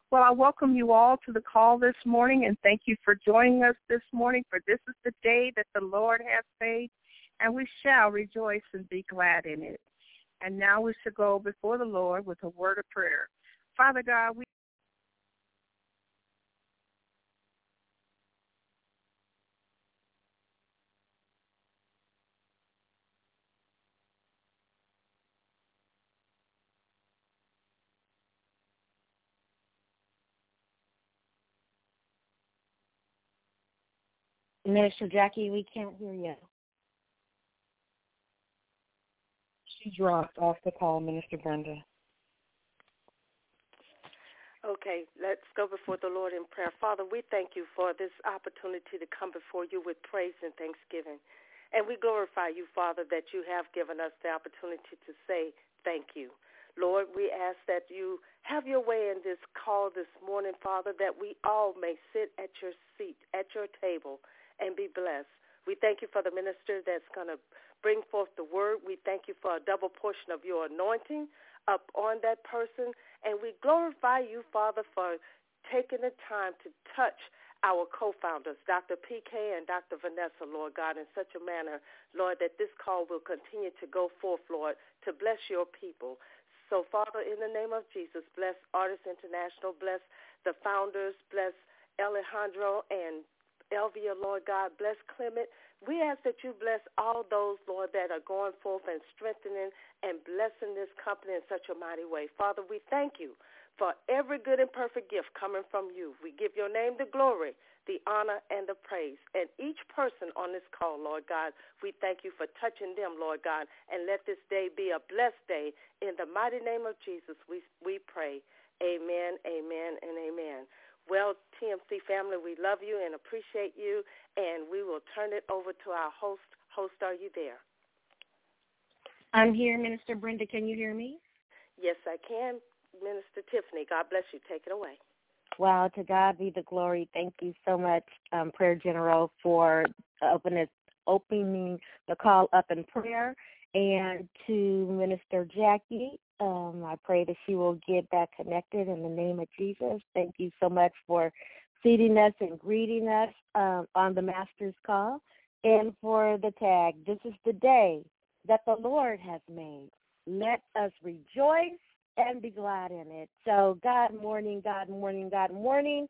Well, I welcome you all to the call this morning, and thank you for joining us this morning, for this is the day that the Lord has made, and we shall rejoice and be glad in it. And now we shall go before the Lord with a word of prayer. Father God, we Minister Jackie, we can't hear you. She dropped off the call, Minister Brenda. Okay, let's go before the Lord in prayer. Father, we thank you for this opportunity to come before you with praise and thanksgiving. And we glorify you, Father, that you have given us the opportunity to say thank you. Lord, we ask that you have your way in this call this morning, Father, that we all may sit at your seat, at your table, and be blessed. We thank you for the minister that's going to bring forth the word. We thank you for a double portion of your anointing up on that person. And we glorify you, Father, for taking the time to touch our co-founders, Dr. PK and Dr. Vanessa, Lord God, in such a manner, Lord, that this call will continue to go forth, Lord, to bless your people. So, Father, in the name of Jesus, bless Artists International, bless the founders, bless Alejandro and Elvia, Lord God, bless Clement. We ask that you bless all those, Lord, that are going forth and strengthening and blessing this company in such a mighty way. Father, we thank you for every good and perfect gift coming from you. We give your name the glory, the honor, and the praise. And each person on this call, Lord God, we thank you for touching them, Lord God, and let this day be a blessed day. In the mighty name of Jesus, we pray. Amen, amen, and amen. Well, TMC family, we love you and appreciate you, and we will turn it over to our host. Host, are you there? I'm here, Minister Brenda. Can you hear me? Yes, I can. Minister Tiffany, God bless you. Take it away. Wow, to God be the glory. Thank you so much, Prayer General, for opening the call up in prayer. And to Minister Jackie, I pray that she will get back connected in the name of Jesus. Thank you so much for seating us and greeting us on the Master's Call. And for the tag, this is the day that the Lord has made. Let us rejoice and be glad in it. So God morning, God morning, God morning,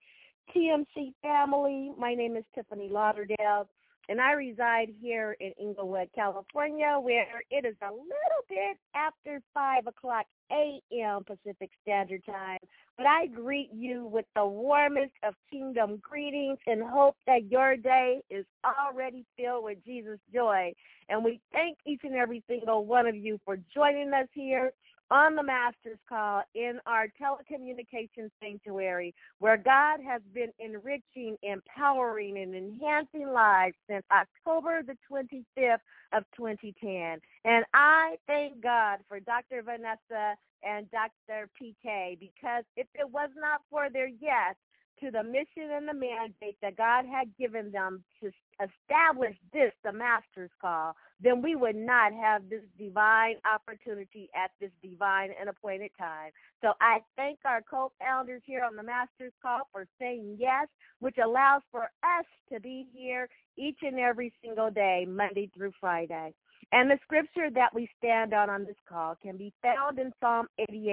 TMC family. My name is Tiffany Lauderdale, and I reside here in Inglewood, California, where it is a little bit after 5 o'clock a.m. Pacific Standard Time. But I greet you with the warmest of kingdom greetings and hope that your day is already filled with Jesus' joy. And we thank each and every single one of you for joining us here on the Master's Call in our telecommunications sanctuary, where God has been enriching, empowering, and enhancing lives since October the 25th of 2010. And I thank God for Dr. Vanessa and Dr. PK, because if it was not for their yes to the mission and the mandate that God had given them to establish this, the Master's Call, then we would not have this divine opportunity at this divine and appointed time. So I thank our co-founders here on the Master's Call for saying yes, which allows for us to be here each and every single day, Monday through Friday. And the scripture that we stand on this call can be found in Psalm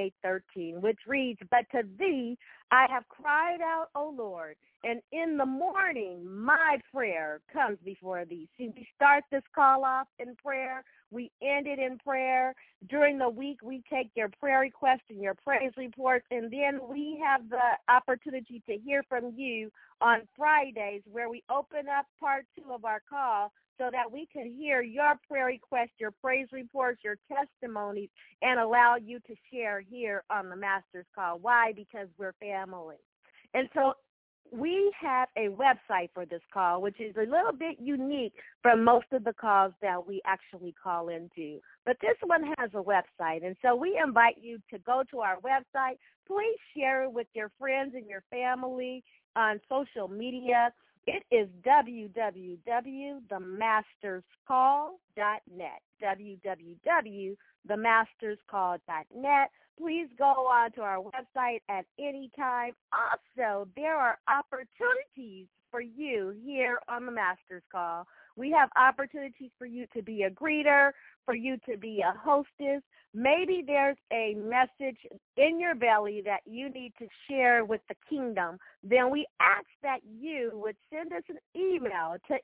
88:13, which reads, "But to thee I have cried out, O Lord, and in the morning my prayer comes before thee." See, we start this call off in prayer. We end it in prayer. During the week, we take your prayer requests and your praise reports, and then we have the opportunity to hear from you on Fridays, where we open up part 2 of our call so that we can hear your prayer requests, your praise reports, your testimonies, and allow you to share here on the Master's Call. Why? Because we're family. And so we have a website for this call, which is a little bit unique from most of the calls that we actually call into. But this one has a website, and so we invite you to go to our website. Please share it with your friends and your family on social media. It is www.themasterscall.net, www.themasterscall.net. Please go on to our website at any time. Also, there are opportunities for you here on the Master's Call. We have opportunities for you to be a greeter, for you to be a hostess. Maybe there's a message in your belly that you need to share with the kingdom. Then we ask that you would send us an email to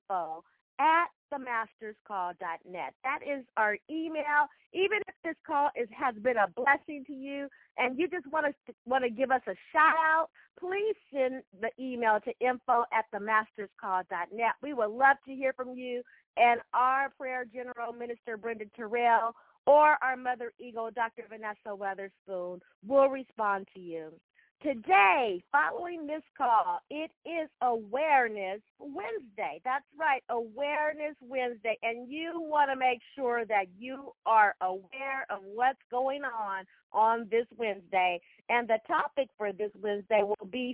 info@themasterscall.net. That is our email. Even if this call has been a blessing to you and you just want to give us a shout out, please send the email to info@themasterscall.net. We would love to hear from you, and our prayer general, Minister Brenda Terrell, or our Mother Eagle, Dr. Vanessa Weatherspoon, will respond to you. Today, following this call, it is Awareness Wednesday. That's right, Awareness Wednesday. And you want to make sure that you are aware of what's going on this Wednesday. And the topic for this Wednesday will be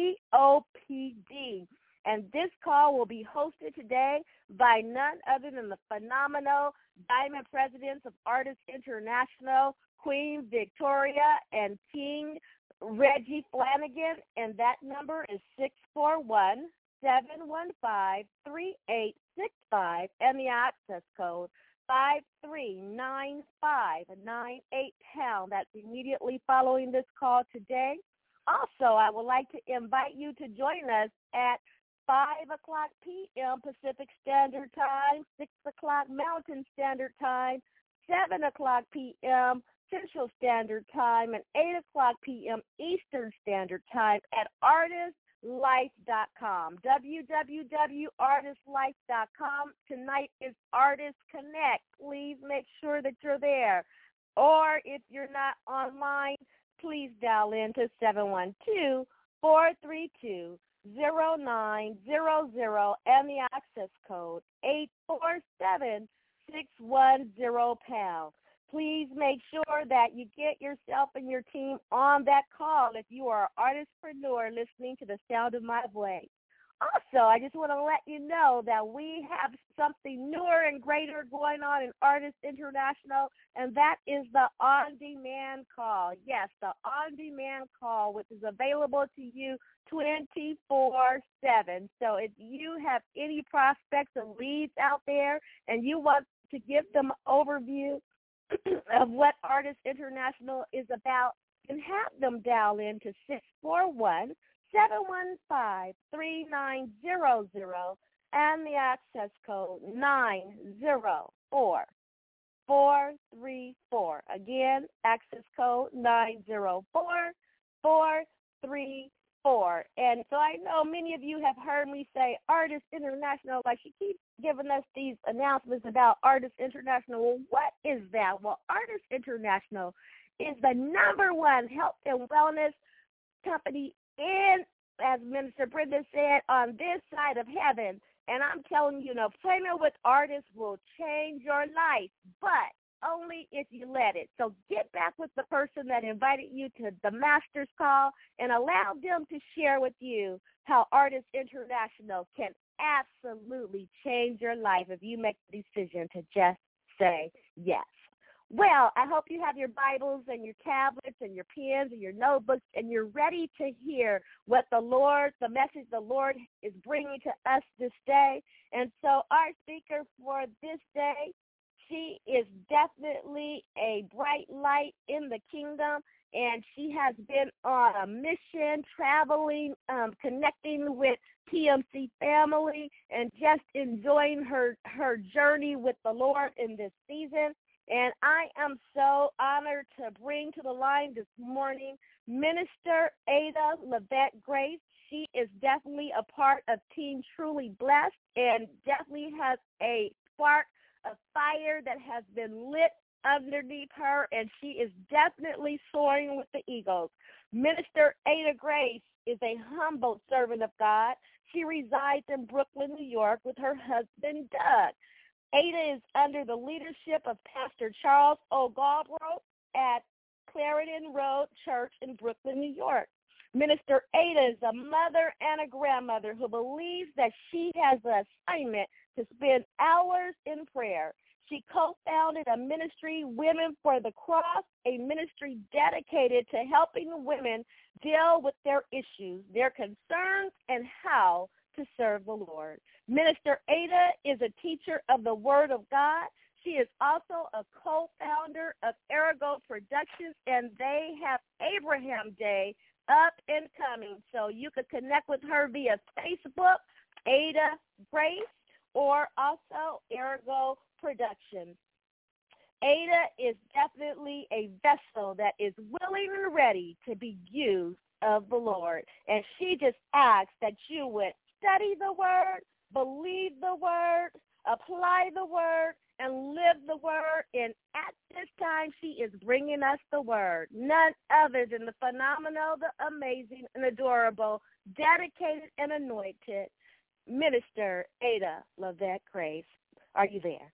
COPD. And this call will be hosted today by none other than the phenomenal Diamond Presidents of Artists International, Queen Victoria and King Reggie Flanagan, and that number is 641-715-3865, and the access code 539598#. That's immediately following this call today. Also, I would like to invite you to join us at 5 o'clock p.m. Pacific Standard Time, 6 o'clock Mountain Standard Time, 7 o'clock p.m. Central Standard Time, and 8 o'clock p.m. Eastern Standard Time at artistlife.com, www.artistlife.com. Tonight is Artist Connect. Please make sure that you're there. Or if you're not online, please dial in to 712-432-0900 and the access code 847-610#. Please make sure that you get yourself and your team on that call if you are an artistpreneur listening to the sound of my voice. Also, I just want to let you know that we have something newer and greater going on in Artists International, and that is the on-demand call. Yes, the on-demand call, which is available to you 24/7. So if you have any prospects and leads out there and you want to give them an overview of what Artists International is about, and have them dial in to 641-715-3900 and the access code 904434. Again, access code 904434. And so I know many of you have heard me say Artists International, like she keeps giving us these announcements about Artists International. Well, what is that? Well, Artists International is the #1 health and wellness company in, as Minister Brenda said, on this side of heaven. And I'm telling you, an appointment with artists will change your life, but only if you let it. So get back with the person that invited you to the Master's Call and allow them to share with you how Artists International can absolutely change your life if you make the decision to just say yes. Well, I hope you have your Bibles and your tablets and your pens and your notebooks, and you're ready to hear what the message the Lord is bringing to us this day. And so our speaker for this day, she is definitely a bright light in the kingdom, and she has been on a mission, traveling, connecting with TMC family, and just enjoying her journey with the Lord in this season. And I am so honored to bring to the line this morning Minister Ada Levette Grace. She is definitely a part of Team Truly Blessed and definitely has a spark of fire that has been lit underneath her, and she is definitely soaring with the eagles. Minister Ada Grace is a humble servant of God. She resides in Brooklyn, New York with her husband, Doug. Ada is under the leadership of Pastor Charles O. Galbraith at Clarendon Road Church in Brooklyn, New York. Minister Ada is a mother and a grandmother who believes that she has an assignment to spend hours in prayer. She co-founded a ministry, Women for the Cross, a ministry dedicated to helping women deal with their issues, their concerns, and how to serve the Lord. Minister Ada is a teacher of the Word of God. She is also a co-founder of Ergo Productions, and they have Abraham Day up and coming. So you could connect with her via Facebook, Ada Grace, or also Ergo Productions. Ada is definitely a vessel that is willing and ready to be used of the Lord. And she just asks that you would study the Word, believe the Word, apply the Word, and live the Word. And at this time, she is bringing us the Word, none other than the phenomenal, the amazing, and adorable, dedicated, and anointed Minister Ada Lavette Grace. Are you there?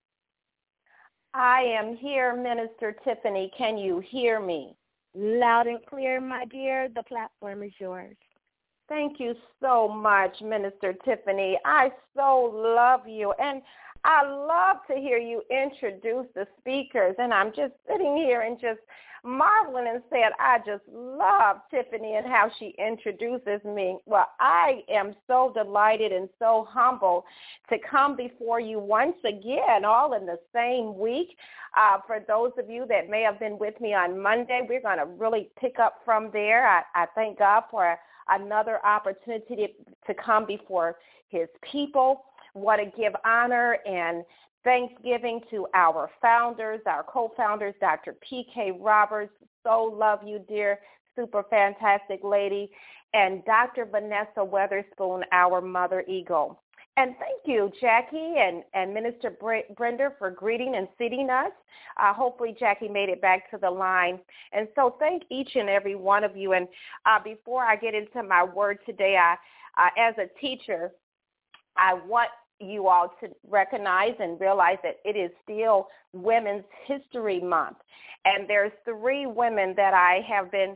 I am here, Minister Tiffany. Can you hear me? Loud and clear, my dear. The platform is yours. Thank you so much, Minister Tiffany. I so love you, and I love to hear you introduce the speakers, and I'm just sitting here and just marveling and saying, I just love Tiffany and how she introduces me. Well, I am so delighted and so humbled to come before you once again, all in the same week. For those of you that may have been with me on Monday, we're going to really pick up from there. I thank God for another opportunity to come before his people. Want to give honor and thanksgiving to our founders, our co-founders, Dr. P.K. Roberts. So love you, dear, super fantastic lady, and Dr. Vanessa Weatherspoon, our mother eagle. And thank you, Jackie and Minister Brenda, for greeting and seating us. Hopefully Jackie made it back to the line. And so thank each and every one of you. And before I get into my word today, as a teacher, I want you all to recognize and realize that it is still Women's History Month. And there's 3 women that I have been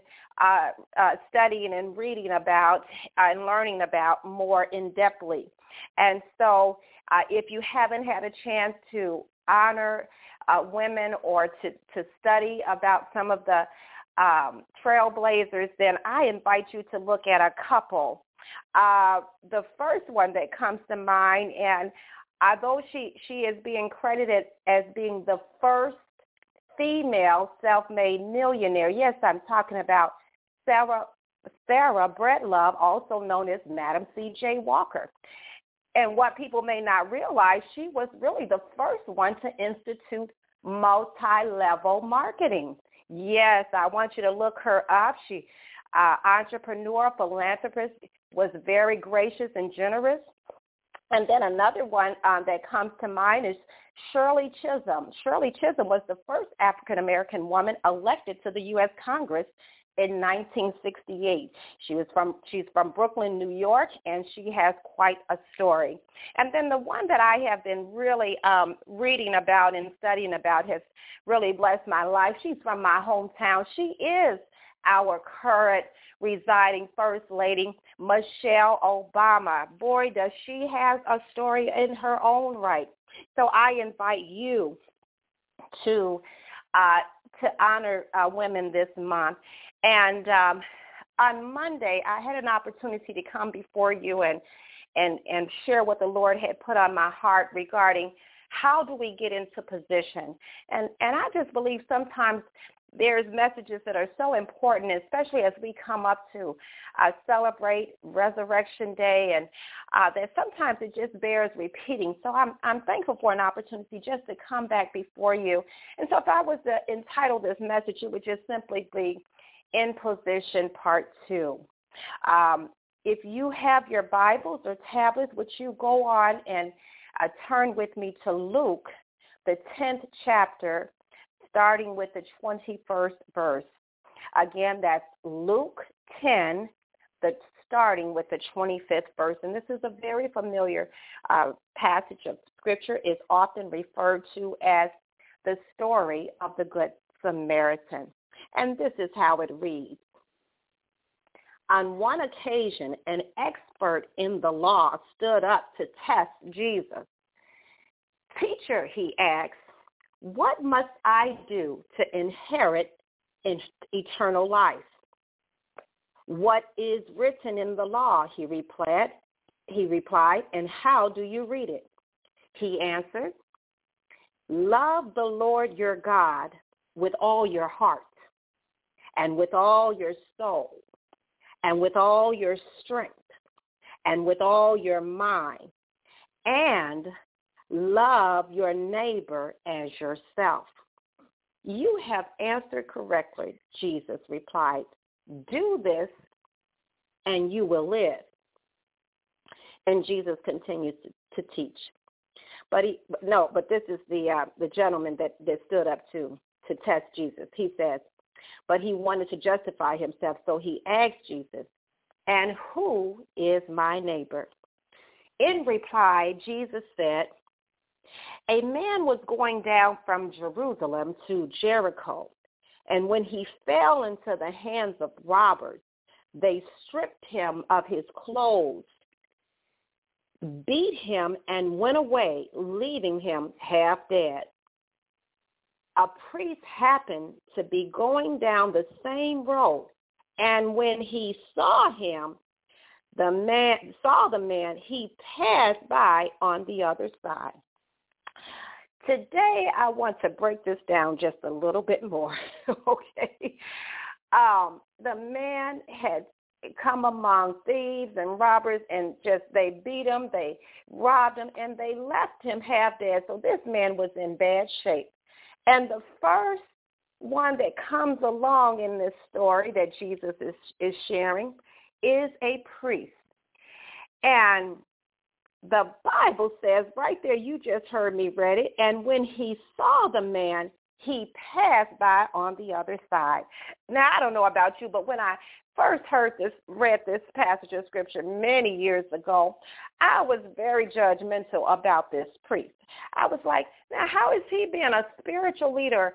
studying and reading about and learning about more in-depthly. And so if you haven't had a chance to honor women or to study about some of the trailblazers, then I invite you to look at a couple. The first one that comes to mind, and although she is being credited as being the first female self-made millionaire, yes, I'm talking about Sarah Breedlove, also known as Madam C.J. Walker. And what people may not realize, she was really the first one to institute multi-level marketing. Yes, I want you to look her up. She entrepreneur, philanthropist, was very gracious and generous. And then another one that comes to mind is Shirley Chisholm. Shirley Chisholm was the first African-American woman elected to the U.S. Congress in 1968. She's from Brooklyn, New York, and she has quite a story. And then the one that I have been really reading about and studying about has really blessed my life. She's from my hometown. She is our current residing First Lady, Michelle Obama. Boy, does she have a story in her own right. So I invite you to honor women this month. And on Monday, I had an opportunity to come before you and share what the Lord had put on my heart regarding how do we get into position. And I just believe sometimes there's messages that are so important, especially as we come up to celebrate Resurrection Day, and that sometimes it just bears repeating. So I'm thankful for an opportunity just to come back before you. And so if I was to entitle this message, it would just simply be In Position Part 2. If you have your Bibles or tablets, would you go on and turn with me to Luke, the 10th chapter, starting with the 21st verse. Again, that's Luke 10, starting with the 25th verse. And this is a very familiar passage of Scripture. It's often referred to as the story of the Good Samaritan. And this is how it reads. On one occasion, an expert in the law stood up to test Jesus. "Teacher," he asked, "what must I do to inherit eternal life?" "What is written in the law?" he replied, "and how do you read it?" He answered, "Love the Lord your God with all your heart, and with all your soul, and with all your strength, and with all your mind, and love your neighbor as yourself." "You have answered correctly," Jesus replied. "Do this, and you will live." And Jesus continues to teach. But this is the gentleman that stood up to test Jesus. He says, but he wanted to justify himself, so he asked Jesus, "And who is my neighbor?" In reply, Jesus said, "A man was going down from Jerusalem to Jericho, and when he fell into the hands of robbers, they stripped him of his clothes, beat him, and went away, leaving him half dead. A priest happened to be going down the same road, and when he saw the man, he passed by on the other side." Today, I want to break this down just a little bit more, okay? The man had come among thieves and robbers, and they beat him, they robbed him, and they left him half dead. So this man was in bad shape. And the first one that comes along in this story that Jesus is sharing is a priest. And the Bible says right there, you just heard me read it, and when he saw the man, he passed by on the other side. Now, I don't know about you, but when I first read this passage of Scripture many years ago, I was very judgmental about this priest. I was like, now how is he being a spiritual leader?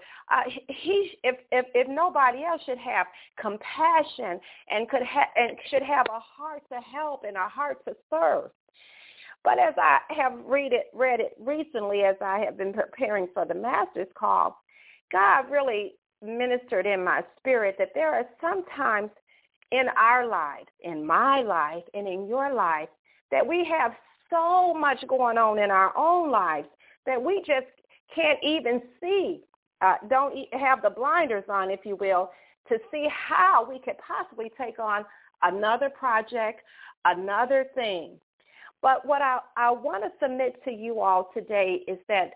If nobody else should have compassion and should have a heart to help and a heart to serve. But as I have read it recently, as I have been preparing for the Master's Call, God really ministered in my spirit that there are some times in our lives, in my life, and in your life, that we have so much going on in our own lives that we just can't even see, don't have the blinders on, if you will, to see how we could possibly take on another project, another thing. But what I want to submit to you all today is that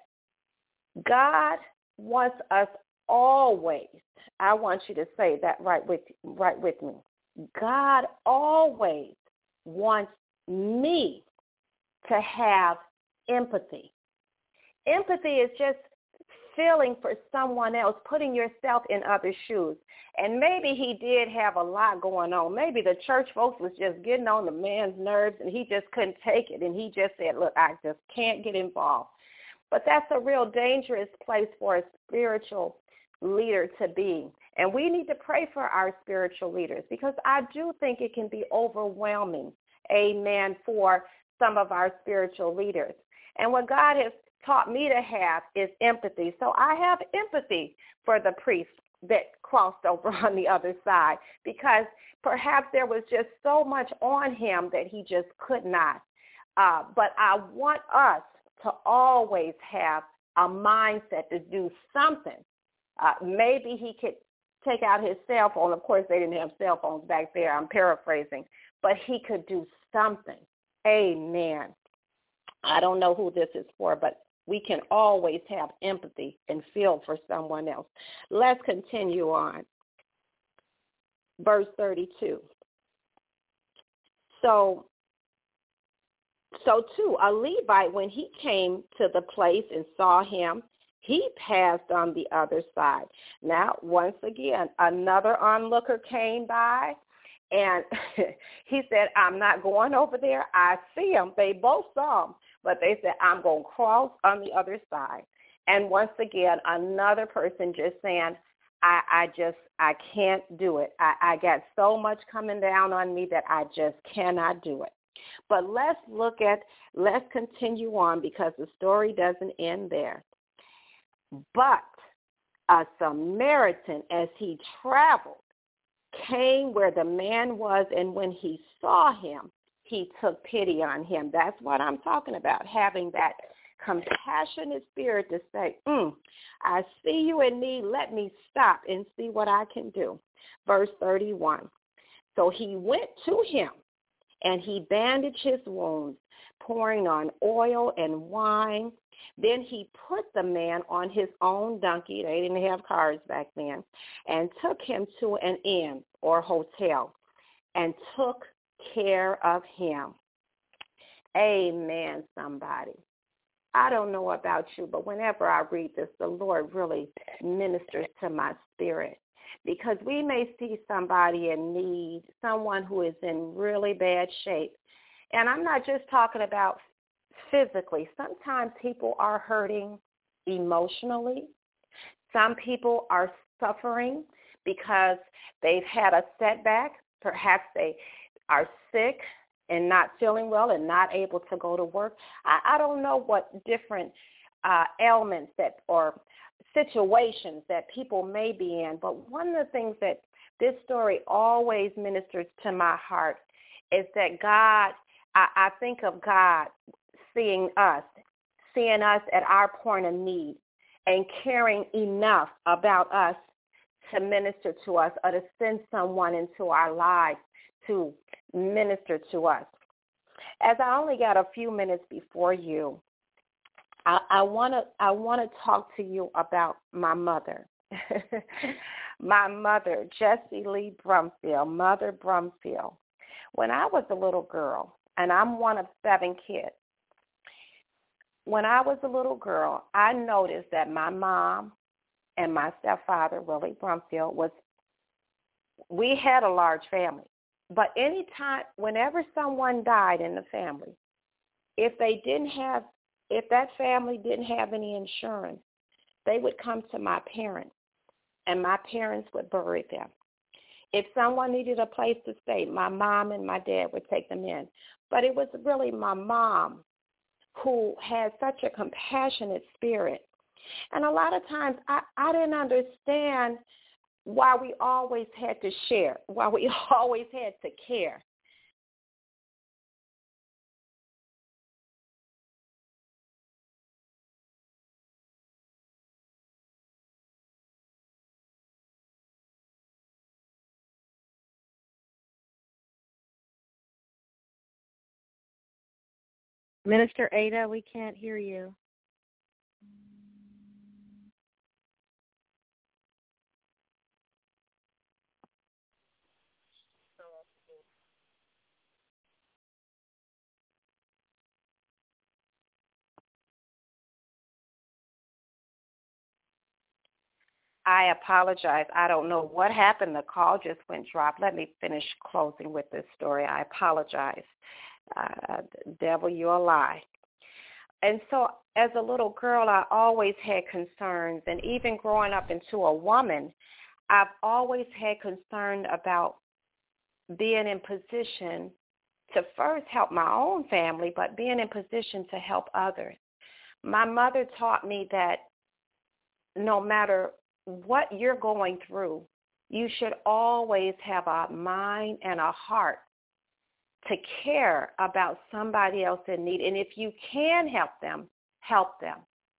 God wants us always, I want you to say that right with me. God always wants me to have empathy. Empathy is just feeling for someone else, putting yourself in other shoes. And maybe he did have a lot going on. Maybe the church folks was just getting on the man's nerves and he just couldn't take it. And he just said, look, I just can't get involved. But that's a real dangerous place for a spiritual leader to be. And we need to pray for our spiritual leaders, because I do think it can be overwhelming, amen, for some of our spiritual leaders. And what God has taught me to have is empathy. So I have empathy for the priest that crossed over on the other side, because perhaps there was just so much on him that he just could not. But I want us to always have a mindset to do something. Maybe he could take out his cell phone. Of course, they didn't have cell phones back there. I'm paraphrasing. But he could do something. Amen. I don't know who this is for, but we can always have empathy and feel for someone else. Let's continue on. Verse 32. So too, a Levite, when he came to the place and saw him, he passed on the other side. Now, once again, another onlooker came by, and he said, I'm not going over there. I see him. They both saw him, but they said, I'm going to cross on the other side. And once again, another person just saying, I can't do it. I got so much coming down on me that I just cannot do it. But let's continue on, because the story doesn't end there. But a Samaritan, as he traveled, came where the man was, and when he saw him, he took pity on him. That's what I'm talking about, having that compassionate spirit to say, I see you in need. Let me stop and see what I can do. Verse 31. So he went to him, and he bandaged his wounds, pouring on oil and wine. Then he put the man on his own donkey. They didn't have cars back then. And took him to an inn or hotel and took care of him. Amen, somebody. I don't know about you, but whenever I read this, the Lord really ministers to my spirit, because we may see somebody in need, someone who is in really bad shape. And I'm not just talking about physically. Sometimes people are hurting emotionally. Some people are suffering because they've had a setback. Perhaps they are sick and not feeling well and not able to go to work. I don't know what different ailments that or situations that people may be in, but one of the things that this story always ministers to my heart is that God, I think of God seeing us at our point of need and caring enough about us to minister to us or to send someone into our lives to minister to us. As I only got a few minutes before you, I want to talk to you about my mother. My mother, Jessie Lee Brumfield, Mother Brumfield. When I was a little girl, and I'm one of 7 kids, when I was a little girl, I noticed that my mom and my stepfather, Willie Brumfield, we had a large family. But whenever someone died in the family, if that family didn't have any insurance, they would come to my parents, and my parents would bury them. If someone needed a place to stay, my mom and my dad would take them in. But it was really my mom who had such a compassionate spirit. And a lot of times I didn't understand why we always had to share, why we always had to care. Minister Ada, we can't hear you. I apologize. I don't know what happened. The call just went dropped. Let me finish closing with this story. I apologize. Devil, you're a lie. And so as a little girl, I always had concerns. And even growing up into a woman, I've always had concern about being in position to first help my own family, but being in position to help others. My mother taught me that no matter what you're going through, you should always have a mind and a heart to care about somebody else in need. And if you can help them, help them.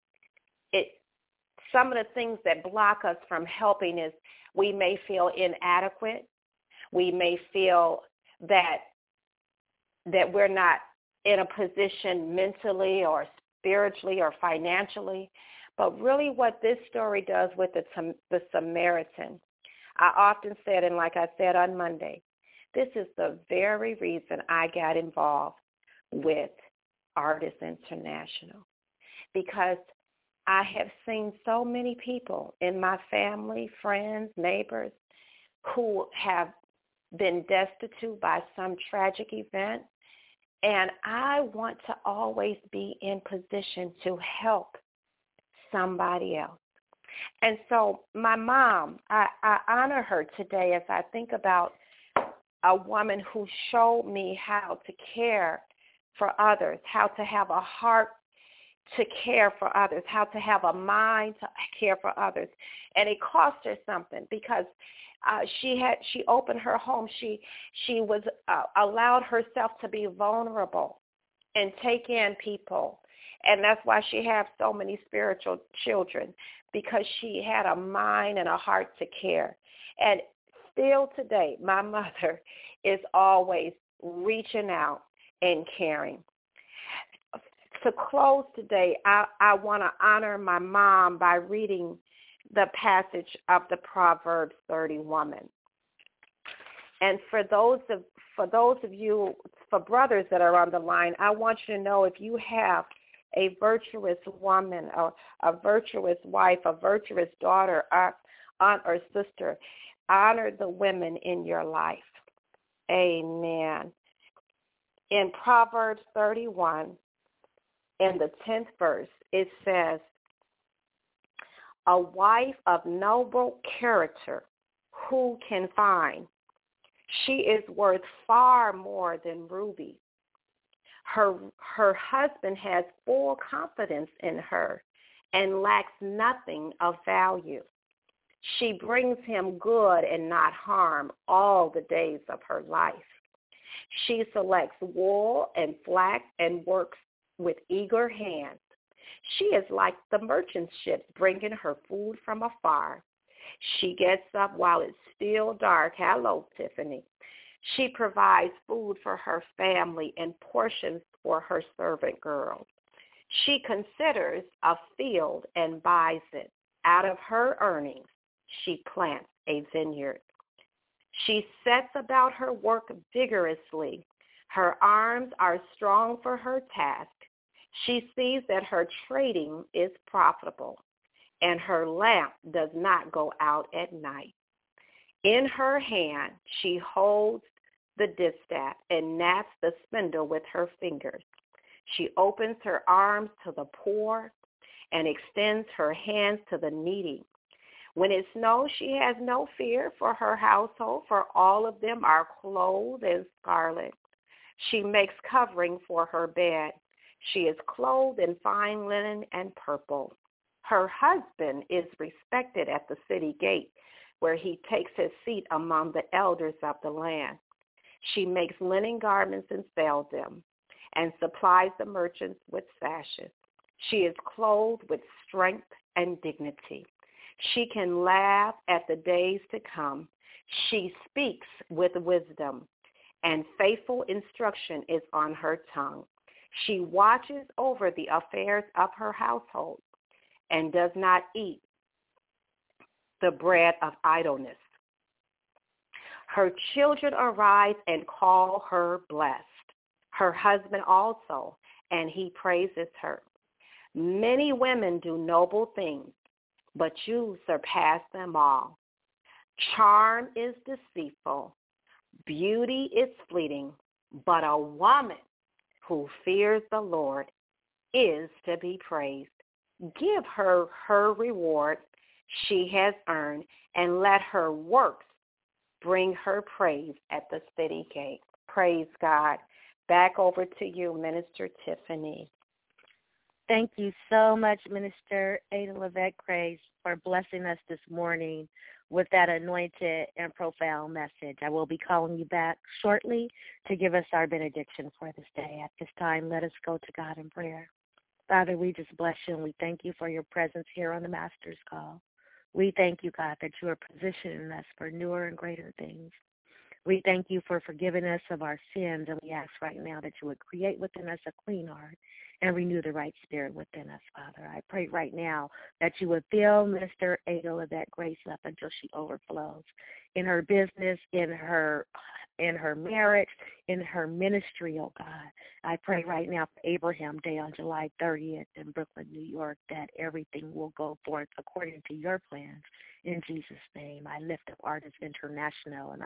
Some of the things that block us from helping is we may feel inadequate. We may feel that we're not in a position mentally or spiritually or financially. But really what this story does with the Samaritan, I often said, and like I said on Monday, this is the very reason I got involved with Artists International, because I have seen so many people in my family, friends, neighbors, who have been destitute by some tragic event, and I want to always be in position to help somebody else. And so my mom, I honor her today as I think about a woman who showed me how to care for others, how to have a heart to care for others, how to have a mind to care for others. And it cost her something because she opened her home. She was allowed herself to be vulnerable and take in people. And that's why she has so many spiritual children, because she had a mind and a heart to care. And still today, my mother is always reaching out and caring. To close today, I want to honor my mom by reading the passage of the Proverbs 30 woman. And for those of you, for brothers that are on the line, I want you to know, if you have a virtuous woman, or a virtuous wife, a virtuous daughter, aunt or sister, honor the women in your life. Amen. In Proverbs 31, in the 10th verse, it says, a wife of noble character, who can find? She is worth far more than rubies. Her husband has full confidence in her and lacks nothing of value. She brings him good and not harm all the days of her life. She selects wool and flax and works with eager hands. She is like the merchant ships bringing her food from afar. She gets up while it's still dark. Hello, Tiffany. She provides food for her family and portions for her servant girls. She considers a field and buys it. Out of her earnings, she plants a vineyard. She sets about her work vigorously. Her arms are strong for her task. She sees that her trading is profitable, and her lamp does not go out at night. In her hand, she holds the distaff and knaps the spindle with her fingers. She opens her arms to the poor and extends her hands to the needy. When it snows, she has no fear for her household, for all of them are clothed in scarlet. She makes covering for her bed. She is clothed in fine linen and purple. Her husband is respected at the city gate, where he takes his seat among the elders of the land. She makes linen garments and sells them, and supplies the merchants with sashes. She is clothed with strength and dignity. She can laugh at the days to come. She speaks with wisdom, and faithful instruction is on her tongue. She watches over the affairs of her household and does not eat the bread of idleness. Her children arise and call her blessed. Her husband also, and he praises her. Many women do noble things, but you surpass them all. Charm is deceitful. Beauty is fleeting, but a woman who fears the Lord is to be praised. Give her her reward she has earned, and let her works bring her praise at the city gate. Praise God. Back over to you, Minister Tiffany. Thank you so much, Minister Ada Levette Grace, for blessing us this morning with that anointed and profound message. I will be calling you back shortly to give us our benediction for this day. At this time, let us go to God in prayer. Father, we just bless you and we thank you for your presence here on the Master's Call. We thank you, God, that you are positioning us for newer and greater things. We thank you for forgiving us of our sins, and we ask right now that you would create within us a clean heart and renew the right spirit within us, Father. I pray right now that you would fill Minister Ada Levette Grace up until she overflows in her business, in her marriage, in her ministry, oh God. I pray right now for Abraham Day on July 30th in Brooklyn, New York, that everything will go forth according to your plans. In Jesus' name, I lift up Artists International, and I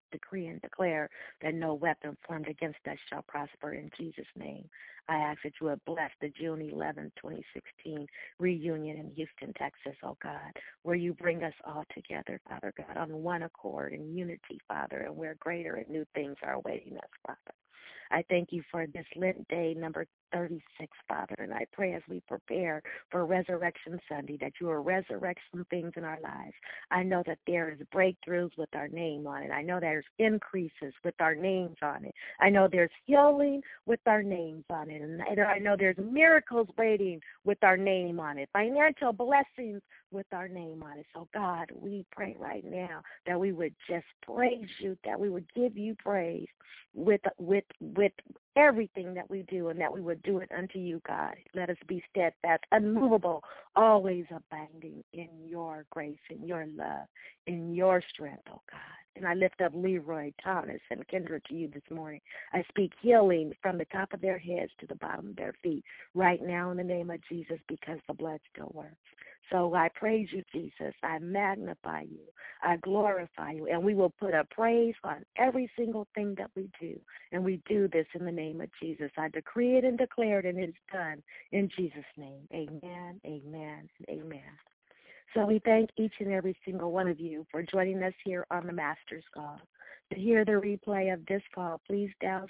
decree and declare that no weapon formed against us shall prosper in Jesus' name. I ask that you would bless the June 11, 2016 reunion in Houston, Texas, oh God, where you bring us all together, Father God, on one accord in unity, Father, and where greater and new things are awaiting us, Father. I thank you for this Lent Day number 36, Father, and I pray as we prepare for Resurrection Sunday that you will resurrect some things in our lives. I know that there is breakthroughs with our name on it. I know there's increases with our names on it. I know there's healing with our names on it. And I know there's miracles waiting with our name on it, financial blessings with our name on it. So, God, we pray right now that we would just praise you, that we would give you praise with everything that we do, and that we would do it unto you, God. Let us be steadfast, unmovable, always abounding in your grace, in your love, in your strength, oh God. And I lift up Leroy, Thomas, and Kendra to you this morning. I speak healing from the top of their heads to the bottom of their feet right now in the name of Jesus, because the blood still works. So I praise you, Jesus. I magnify you. I glorify you. And we will put a praise on every single thing that we do. And we do this in the name of Jesus. I decree it and declare it, and it is done in Jesus' name. Amen, amen, and amen. So we thank each and every single one of you for joining us here on the Master's Call. To hear the replay of this call, please dial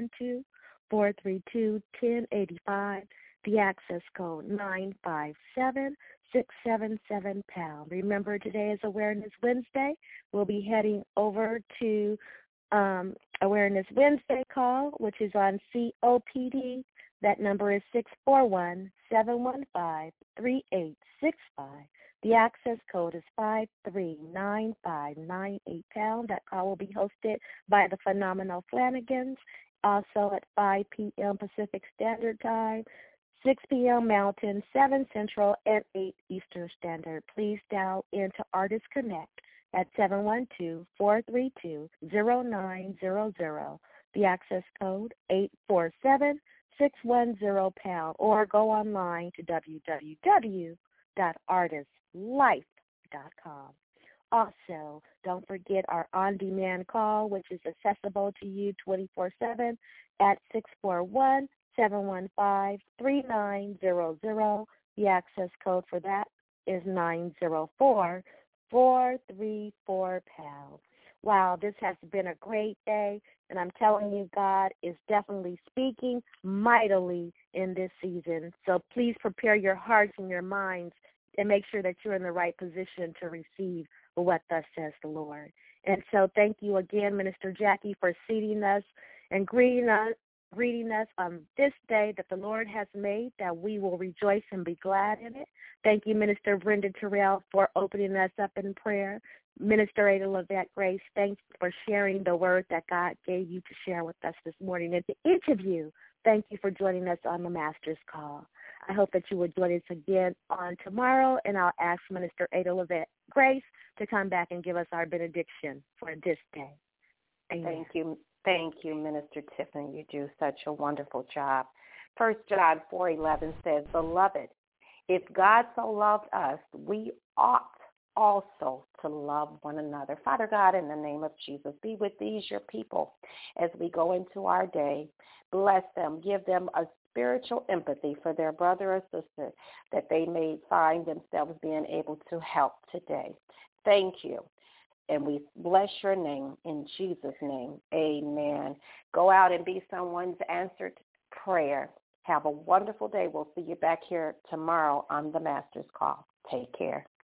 712-432-1085, the access code 957-677-pound. Remember, today is Awareness Wednesday. We'll be heading over to Awareness Wednesday call, which is on COPD. That number is 641-715-3865. The access code is 539598 pound. That call will be hosted by the phenomenal Flanagans, also at 5 p.m. Pacific Standard Time, 6 p.m. Mountain, 7 Central, and 8 Eastern Standard. Please dial into Artist Connect at 712-432-0900. The access code 847-610 pound, or go online to www.artistlife.com. Also, don't forget our on-demand call, which is accessible to you 24/7 at 641-715-3900. The access code for that is 904-434-pound. Wow, this has been a great day, and I'm telling you, God is definitely speaking mightily in this season. So please prepare your hearts and your minds and make sure that you're in the right position to receive what thus says the Lord. And so thank you again, Minister Jackie, for seating us and greeting us on this day that the Lord has made, that we will rejoice and be glad in it. Thank you, Minister Brenda Terrell, for opening us up in prayer. Minister Ada Levette Grace, thanks for sharing the word that God gave you to share with us this morning. And to each of you, thank you for joining us on the Master's Call. I hope that you will join us again on tomorrow, and I'll ask Minister Ada Levette Grace to come back and give us our benediction for this day. Amen. Thank you, Minister Tiffany. You do such a wonderful job. 1 John 4:11 says, Beloved, if God so loved us, we ought also to love one another. Father God, in the name of Jesus, be with these, your people, as we go into our day. Bless them. Give them a spiritual empathy for their brother or sister, that they may find themselves being able to help today. Thank you. And we bless your name in Jesus' name. Amen. Go out and be someone's answered prayer. Have a wonderful day. We'll see you back here tomorrow on the Master's Call. Take care.